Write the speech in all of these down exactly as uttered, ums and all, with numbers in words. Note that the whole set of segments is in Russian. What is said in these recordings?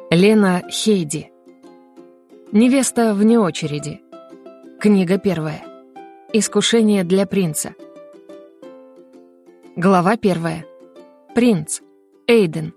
Лена Хейди. Невеста вне очереди. Книга первая. Искушение для принца. Глава первая. Принц. Эйден.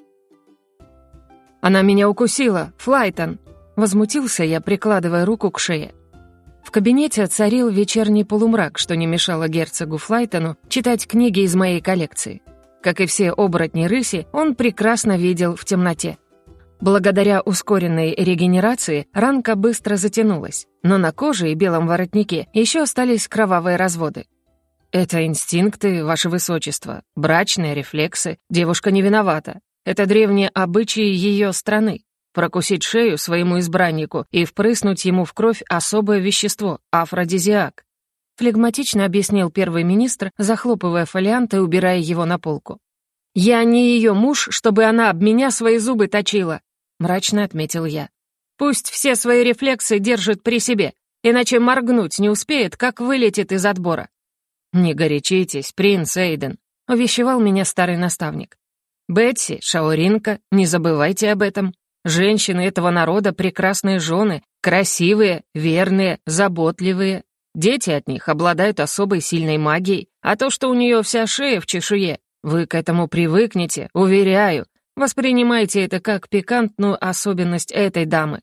«Она меня укусила, Флайтон!» Возмутился я, прикладывая руку к шее. В кабинете царил вечерний полумрак, что не мешало герцогу Флайтону читать книги из моей коллекции. Как и все оборотни-рыси, он прекрасно видел в темноте. Благодаря ускоренной регенерации ранка быстро затянулась, но на коже и белом воротнике еще остались кровавые разводы. «Это инстинкты, ваше высочество, брачные рефлексы, девушка не виновата. Это древние обычаи ее страны. Прокусить шею своему избраннику и впрыснуть ему в кровь особое вещество — афродизиак», флегматично объяснил первый министр, захлопывая фолиант и убирая его на полку. «Я не ее муж, чтобы она об меня свои зубы точила», — мрачно отметил я. «Пусть все свои рефлексы держит при себе, иначе моргнуть не успеет, как вылетит из отбора». «Не горячитесь, принц Эйден», — увещевал меня старый наставник. «Бетси, Шаоринка, не забывайте об этом. Женщины этого народа — прекрасные жены, красивые, верные, заботливые. Дети от них обладают особой сильной магией, а то, что у нее вся шея в чешуе, вы к этому привыкнете, уверяю. Воспринимайте это как пикантную особенность этой дамы.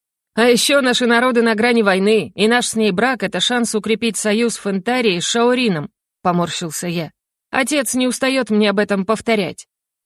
А еще наши народы на грани войны, и наш с ней брак — это шанс укрепить союз Фентарии с Шаорином», — поморщился я. «Отец не устает мне об этом повторять».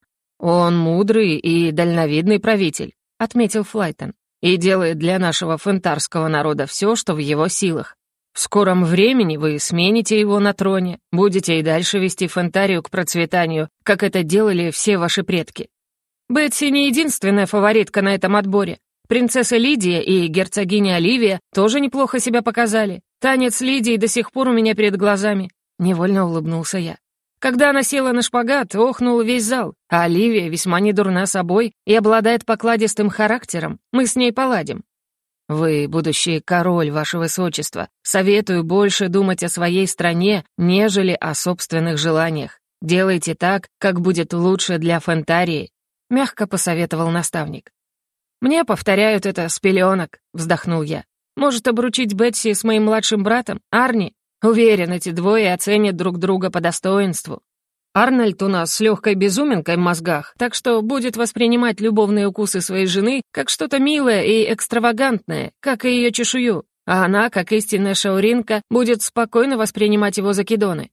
«Он мудрый и дальновидный правитель», — отметил Флайтон, «и делает для нашего фентарского народа все, что в его силах. В скором времени вы смените его на троне, будете и дальше вести Фентарию к процветанию, как это делали все ваши предки. Бетси не единственная фаворитка на этом отборе. Принцесса Лидия и герцогиня Оливия тоже неплохо себя показали. Танец Лидии до сих пор у меня перед глазами», — невольно улыбнулся я. «Когда она села на шпагат, охнул весь зал, а Оливия весьма недурна собой и обладает покладистым характером. Мы с ней поладим». «Вы, будущий король, ваше высочество, советую больше думать о своей стране, нежели о собственных желаниях. Делайте так, как будет лучше для Фентарии», — мягко посоветовал наставник. «Мне повторяют это с пеленок», — вздохнул я. «Может, обручить Бетси с моим младшим братом, Арни? Уверен, эти двое оценят друг друга по достоинству. Арнольд у нас с легкой безуминкой в мозгах, так что будет воспринимать любовные укусы своей жены как что-то милое и экстравагантное, как и ее чешую, а она, как истинная шауринка, будет спокойно воспринимать его закидоны».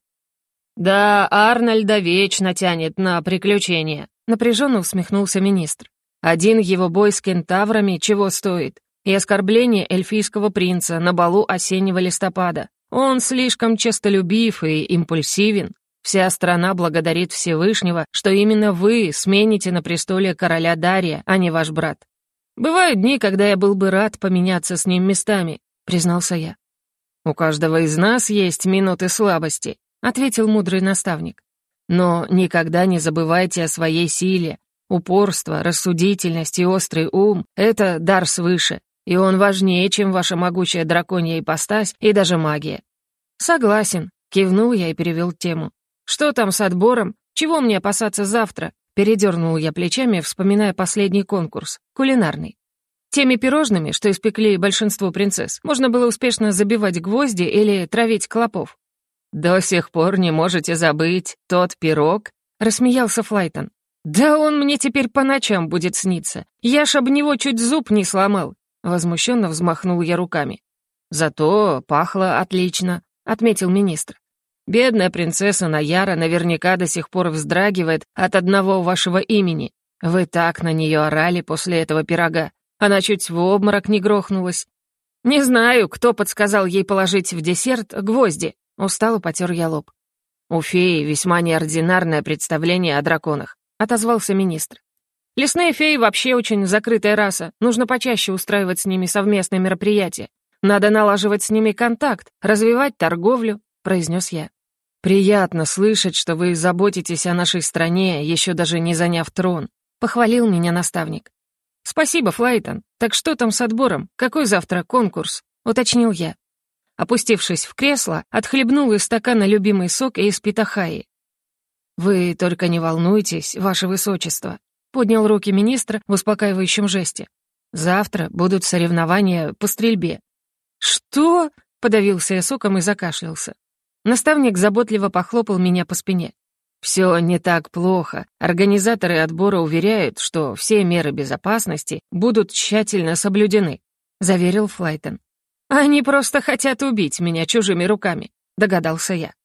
«Да, Арнольда вечно тянет на приключения», — напряженно усмехнулся министр. «Один его бой с кентаврами чего стоит? И оскорбление эльфийского принца на балу осеннего листопада. Он слишком честолюбив и импульсивен. Вся страна благодарит Всевышнего, что именно вы смените на престоле короля Дария, а не ваш брат. Бывают дни, когда я был бы рад поменяться с ним местами», — признался я. «У каждого из нас есть минуты слабости», — ответил мудрый наставник. «Но никогда не забывайте о своей силе. Упорство, рассудительность и острый ум — это дар свыше, и он важнее, чем ваша могучая драконья ипостась и даже магия». «Согласен», — кивнул я и перевел тему. «Что там с отбором? Чего мне опасаться завтра?» Передернул я плечами, вспоминая последний конкурс, кулинарный. Теми пирожными, что испекли большинство принцесс, можно было успешно забивать гвозди или травить клопов. «До сих пор не можете забыть тот пирог?» — рассмеялся Флайтон. «Да он мне теперь по ночам будет сниться. Я ж об него чуть зуб не сломал». Возмущенно взмахнул я руками. «Зато пахло отлично», — отметил министр. «Бедная принцесса Наяра наверняка до сих пор вздрагивает от одного вашего имени. Вы так на нее орали после этого пирога. Она чуть в обморок не грохнулась. Не знаю, кто подсказал ей положить в десерт гвозди». Устало потер я лоб. «У феи весьма неординарное представление о драконах», — отозвался министр. «Лесные феи вообще очень закрытая раса. Нужно почаще устраивать с ними совместные мероприятия. Надо налаживать с ними контакт, развивать торговлю», — произнес я. «Приятно слышать, что вы заботитесь о нашей стране, еще даже не заняв трон», — похвалил меня наставник. «Спасибо, Флайтон. Так что там с отбором? Какой завтра конкурс?» — уточнил я. Опустившись в кресло, отхлебнул из стакана любимый сок из питахаи. «Вы только не волнуйтесь, ваше высочество», поднял руки министр в успокаивающем жесте. «Завтра будут соревнования по стрельбе». «Что?» — подавился я соком и закашлялся. Наставник заботливо похлопал меня по спине. «Все не так плохо. Организаторы отбора уверяют, что все меры безопасности будут тщательно соблюдены», — заверил Флайтон. «Они просто хотят убить меня чужими руками», — догадался я.